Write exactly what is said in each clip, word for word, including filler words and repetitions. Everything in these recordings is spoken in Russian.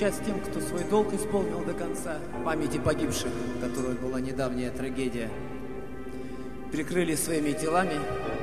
часть тем, кто свой долг исполнил до конца. Памяти погибших, которой была недавняя трагедия, прикрыли своими телами.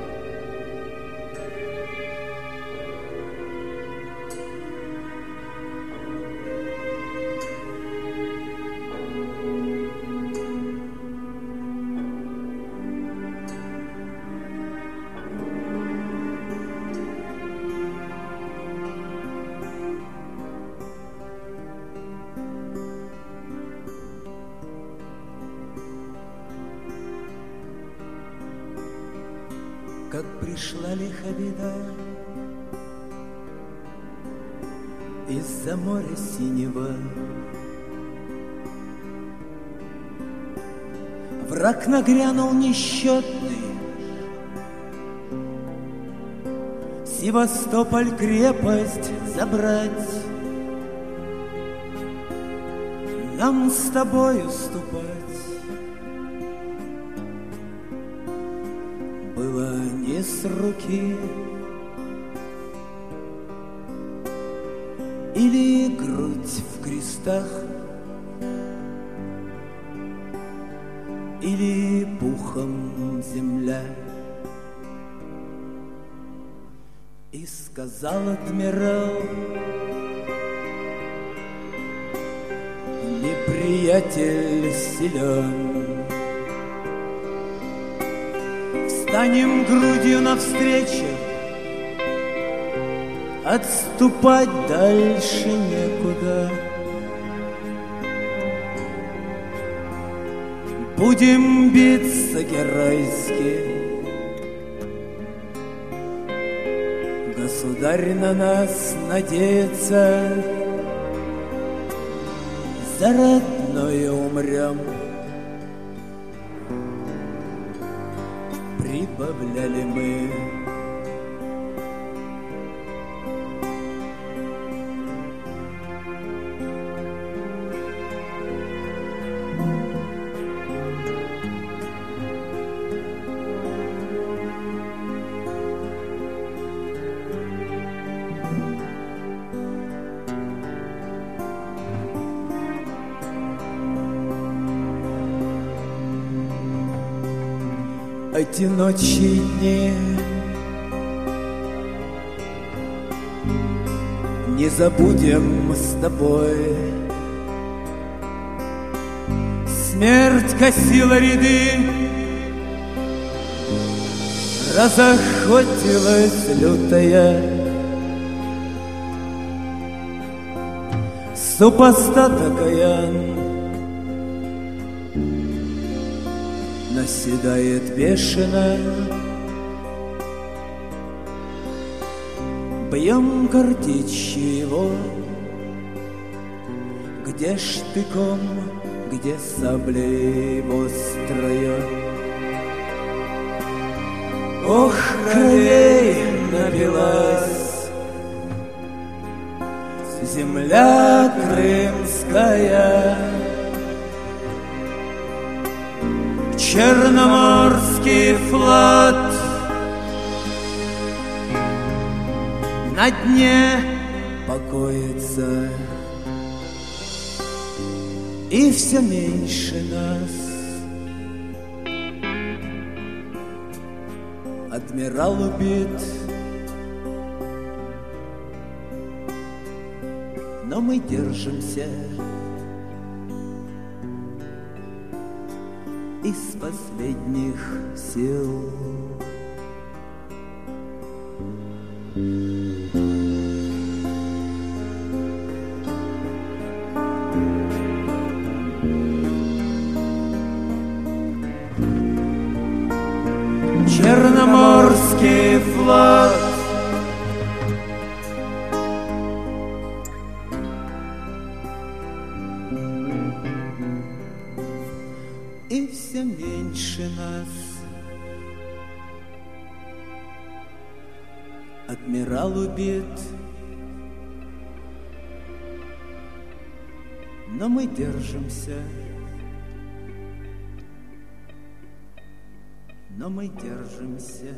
Как пришла лиха беда из-за моря синего, враг нагрянул несчетный, Севастополь крепость забрать, нам с тобою ступать. Было не с руки, или грудь в крестах, или пухом земля. И сказал адмирал: неприятель силен, встанем грудью навстречу, отступать дальше некуда. Будем биться геройски, государь на нас надеется, за родное умрем. Прибавляли мы. Эти ночи и дни не забудем с тобой. Смерть косила ряды, разохотилась лютая, супостат окаян наседает бешено. Бьем картечью его, где штыком, где саблей острою. Ох, кровей напилась земля крымская, черноморский флот на дне покоится, и все меньше нас. Адмирал убит, но мы держимся из последних сил. Черноморский флот и все меньше нас. Адмирал убит, но мы держимся, но мы держимся.